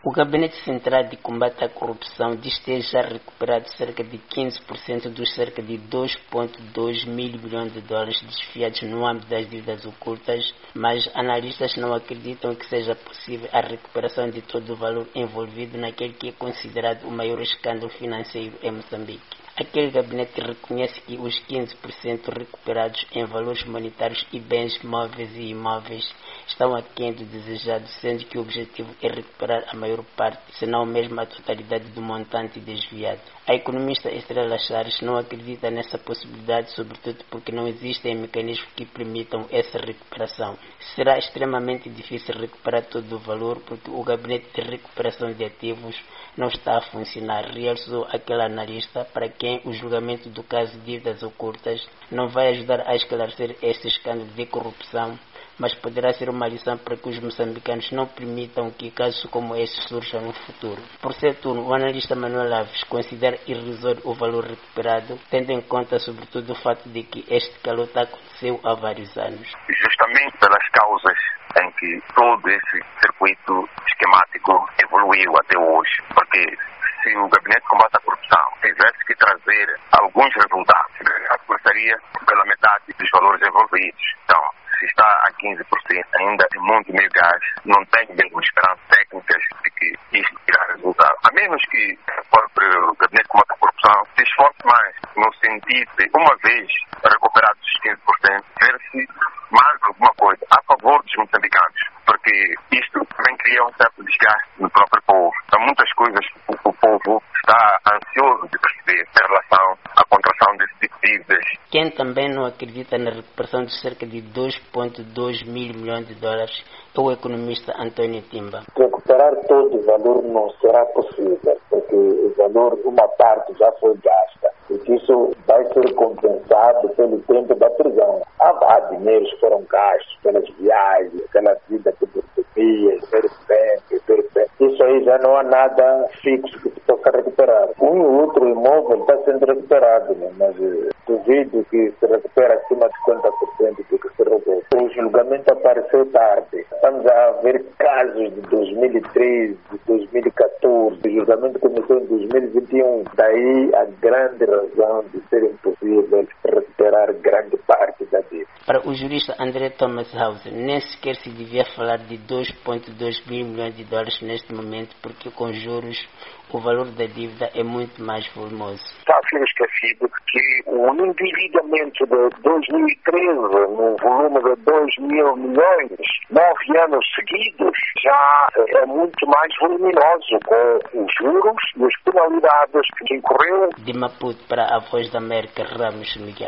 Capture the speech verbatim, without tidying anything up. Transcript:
O Gabinete Central de Combate à Corrupção diz ter já recuperado cerca de quinze por cento dos cerca de dois vírgula dois mil bilhões de dólares desviados no âmbito das dívidas ocultas, mas analistas não acreditam que seja possível a recuperação de todo o valor envolvido naquele que é considerado o maior escândalo financeiro em Moçambique. Aquele gabinete reconhece que os quinze por cento recuperados em valores monetários e bens móveis e imóveis estão aquém do desejado, sendo que o objetivo é recuperar a maior parte, se não mesmo a totalidade do montante desviado. A economista Estrela Chares não acredita nessa possibilidade, sobretudo porque não existem mecanismos que permitam essa recuperação. Será extremamente difícil recuperar todo o valor porque o gabinete de recuperação de ativos não está a funcionar, realçou aquele analista, para quem o julgamento do caso de dívidas ocultas não vai ajudar a esclarecer este escândalo de corrupção, mas poderá ser uma lição para que os moçambicanos não permitam que casos como este surjam no futuro. Por seu turno, o analista Manuel Alves considera irrisório o valor recuperado, tendo em conta sobretudo o fato de que este calote aconteceu há vários anos. Justamente pelas causas em que todo esse circuito esquemático evoluiu até hoje, porque se o Gabinete de Combate à Corrupção tivesse que trazer alguns resultados, passaria pela metade dos valores envolvidos. Então, se está a quinze por cento, ainda é muito meio gás, não tem mesmo esperanças técnicas de que isto irá resultar. A menos que o próprio Gabinete de Combate à Corrupção se esforce mais no sentido de, uma vez recuperados os quinze por cento, ver-se mais alguma coisa a favor dos moçambicanos, porque isto também cria um certo desgaste no próprio povo. Há muitas coisas que o povo está ansioso de perceber em relação à contração desse tipo de dívidas. Quem também não acredita na recuperação de cerca de dois vírgula dois mil milhões de dólares é o economista António Timba. Recuperar todo o valor não será possível, porque o valor, uma parte já foi gasta, e que isso vai ser compensado pelo tempo da prisão. Há, há dinheiros que foram gastos pelas viagens, pela vida de burocracia, perpétuo, perpétuo. Isso aí já não há nada fixo que se possa recuperar. Um e outro imóvel está sendo recuperado, né? Mas eh, duvido que se recupere acima de cinquenta por cento do que se roubou. O julgamento apareceu tarde. Estamos a ver casos de dois mil e treze, de dois mil e catorze. O julgamento começou em dois mil e vinte e um. Daí a grande razão de ser impossível recuperar grande parte da dívida. Para o jurista André Thomas Hauser, nem sequer se devia falar de dois vírgula dois mil milhões de dólares neste momento, porque com juros o valor da dívida é muito mais volumoso. Está a ser esquecido que o endividamento de dois mil e treze, no volume de dois mil milhões, nove anos seguidos, já é muito mais voluminoso, com os juros e as penalidades que incorreu. De Maputo para a Voz da América, Ramos Miguel.